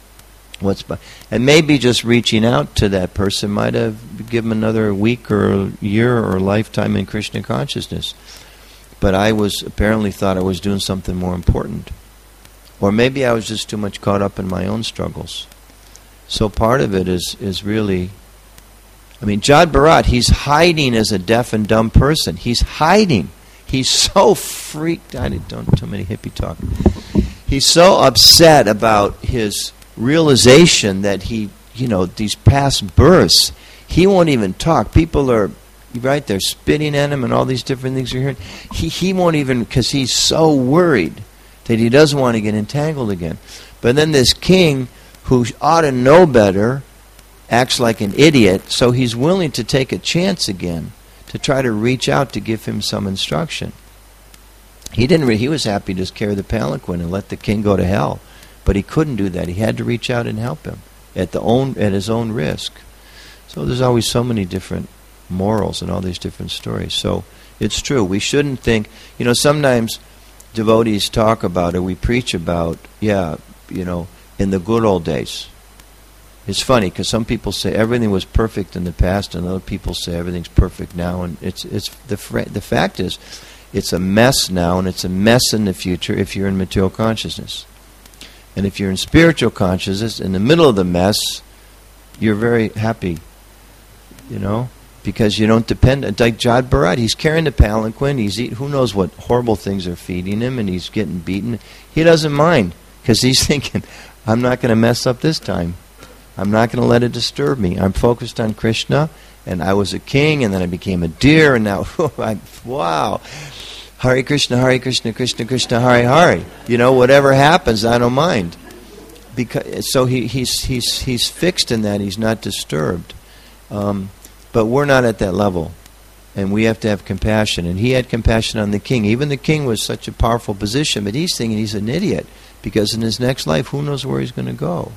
and maybe just reaching out to that person might have given them another week or year or lifetime in Krishna consciousness. But I apparently thought I was doing something more important. Or maybe I was just too much caught up in my own struggles. So part of it is really, Jad Bharat, he's hiding as a deaf and dumb person. He's hiding. He's so freaked out. Don't too many hippie talk. He's so upset about his realization that these past births, he won't even talk. People are, right, they're spitting at him and all these different things you're hearing. He won't even, because he's so worried that he doesn't want to get entangled again. But then this king, who ought to know better, acts like an idiot, so he's willing to take a chance again to try to reach out to give him some instruction. He was happy to just carry the palanquin and let the king go to hell. But he couldn't do that. He had to reach out and help him at his own risk. So there's always so many different morals and all these different stories. So it's true. We shouldn't think, sometimes devotees talk about, or we preach about, in the good old days. It's funny because some people say everything was perfect in the past, and other people say everything's perfect now. And it's the fact is, It's a mess now, and it's a mess in the future if you're in material consciousness. And if you're in spiritual consciousness, in the middle of the mess, you're very happy, because you don't depend. Like Jad Bharat, he's carrying the palanquin, he's eating, who knows what horrible things are feeding him, and he's getting beaten. He doesn't mind, because he's thinking, I'm not going to mess up this time. I'm not going to let it disturb me. I'm focused on Krishna, and I was a king, and then I became a deer, and now, wow. Hare Krishna, Krishna Krishna, Hare Hare. Whatever happens, I don't mind. So he's fixed in that. He's not disturbed. But we're not at that level, and we have to have compassion. And he had compassion on the king. Even the king was such a powerful position, but he's thinking he's an idiot, because in his next life, who knows where he's going to go.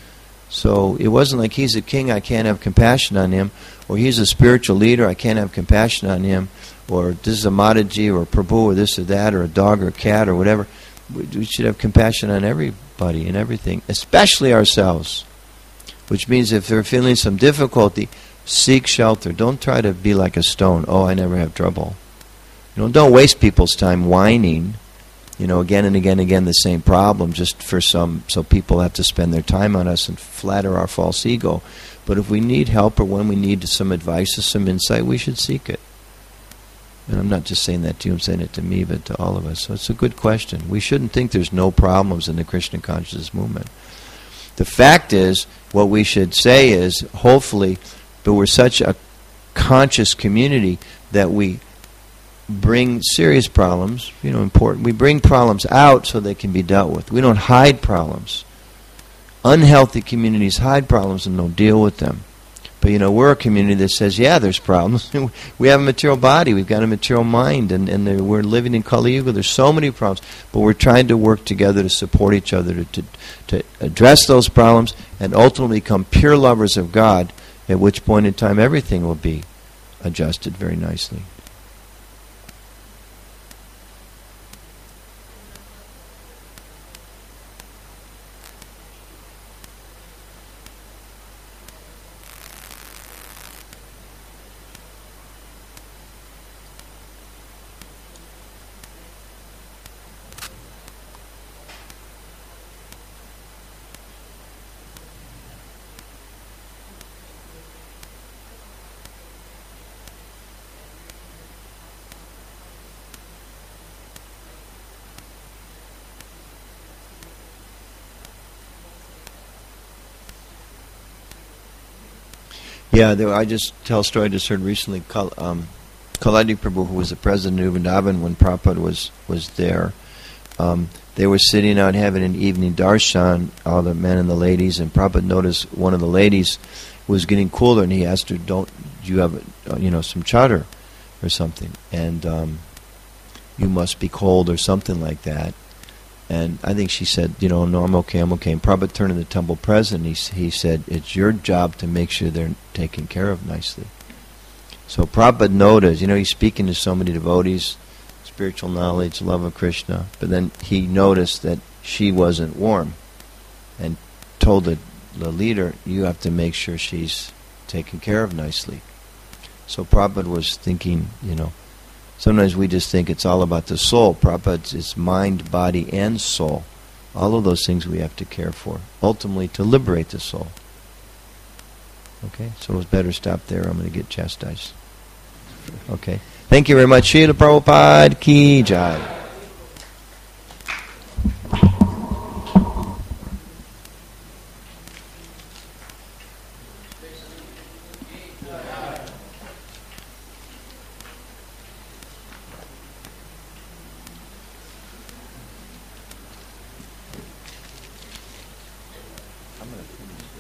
So it wasn't like he's a king, I can't have compassion on him, or he's a spiritual leader, I can't have compassion on him, or this is a Mataji or a Prabhu or this or that, or a dog or a cat or whatever. We should have compassion on everybody and everything, especially ourselves. Which means if they're feeling some difficulty, seek shelter. Don't try to be like a stone. Oh, I never have trouble. Don't waste people's time whining, again and again and again the same problem just so people have to spend their time on us and flatter our false ego. But if we need help, or when we need some advice or some insight, we should seek it. And I'm not just saying that to you, I'm saying it to me, but to all of us. So it's a good question. We shouldn't think there's no problems in the Krishna consciousness movement. The fact is, what we should say is, hopefully, but we're such a conscious community that we bring serious problems, important. We bring problems out so they can be dealt with. We don't hide problems. Unhealthy communities hide problems and don't deal with them. But we're a community that says, yeah, there's problems. We have a material body, we've got a material mind, and we're living in Kali Yuga. There's so many problems, but we're trying to work together to support each other to address those problems and ultimately become pure lovers of God, at which point in time everything will be adjusted very nicely. Yeah, I just tell a story I just heard recently. Kaladi Prabhu, who was the president of Vrindavan when Prabhupada was there, they were sitting out having an evening darshan, all the men and the ladies, and Prabhupada noticed one of the ladies was getting cooler, and he asked her, "Do you have some chadar or something?" And you must be cold or something like that. And I think she said, no, I'm okay. And Prabhupada turned to the temple president, he said, it's your job to make sure they're taken care of nicely. So Prabhupada noticed, he's speaking to so many devotees, spiritual knowledge, love of Krishna, but then he noticed that she wasn't warm and told the leader, you have to make sure she's taken care of nicely. So Prabhupada was thinking, sometimes we just think it's all about the soul. Prabhupada, it's mind, body, and soul. All of those things we have to care for, ultimately to liberate the soul. Okay, so it's better stop there. I'm going to get chastised. Okay, thank you very much. Srila Prabhupada Ki Jai. I'm going to finish.